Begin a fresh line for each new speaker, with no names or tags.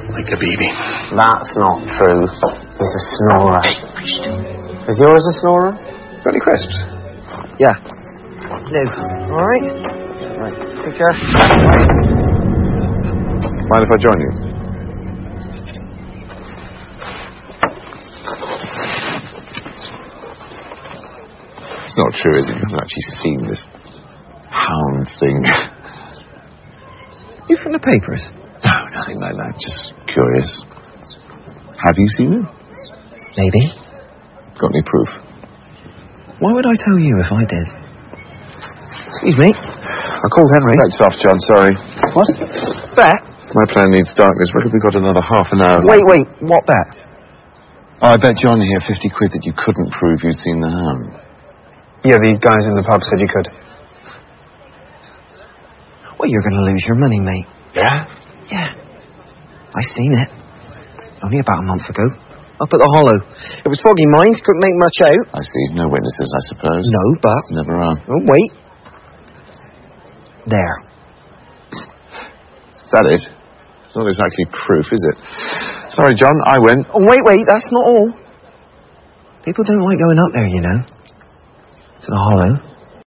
Like a baby.
That's not true. He's a snorer.
Hey,
is yours a snorer?
got any crisps?
Yeah. No. All right. Right. Take care. Bye.
Mind if I join you? It's not true, is it? You haven't actually seen this hound thing.
You from the papers?
No, nothing like that. Just curious. Have you seen it?
Maybe.
Got any proof?
Why would I tell you if I did? Excuse me.
I called Henry. That's off, John. Sorry.
What? Bet?
My plan needs darkness. Reckon we've got another half an hour.
Wait. What bet?
Oh, I bet John here 50 quid that you couldn't prove you'd seen the hound.
Yeah, the guys in the pub said you could.
Well, you're going to lose your money, mate.
Yeah?
Yeah. I seen it. Only about a month ago. Up at the Hollow. It was foggy mind. Couldn't make much out.
I see. No witnesses, I suppose.
No, but...
Never are.
Oh, wait. There.
Is that it? It's not exactly proof, is it? Sorry, John, I win.
Oh, wait. That's not all. People don't like going up there, you know. To the Hollow.